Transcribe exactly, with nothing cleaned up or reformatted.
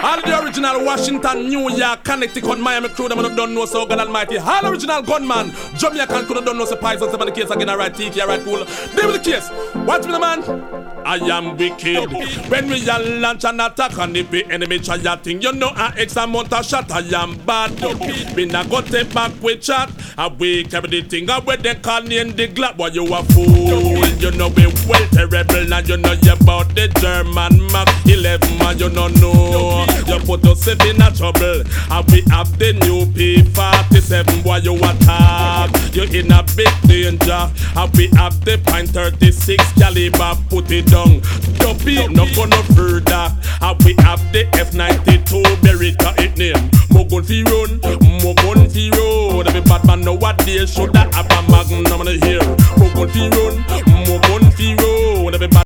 All the original Washington, New York, Connecticut, Miami crew, them don't know so God Almighty. All original gunman, Jamaican crew don't know so Python, seven the case again, alright, T K, alright, cool. Deal with the case. Watch me, the man. I am wicked. When we all launch an attack and if the enemy try a thing, you know I X amount of shot. I am bad. We not go take back with chat. I wake everything up when they call me in the glad. Boy, you a fool. You know we well terrible and you know you about the German Mark eleven man. You don't know. You put yourself in a trouble. And we have the new P forty-seven. Boy, you attack. You in a big danger. And we have the Pine thirty-six caliber. Put it down. Dopey, no go no further. And we have the F ninety-two Beretta it name. Mogun fi run, Mogun fi road. Every bad man nowadays should have a magnum on the hill. Mogun fi run, Mogun fi road. Every bad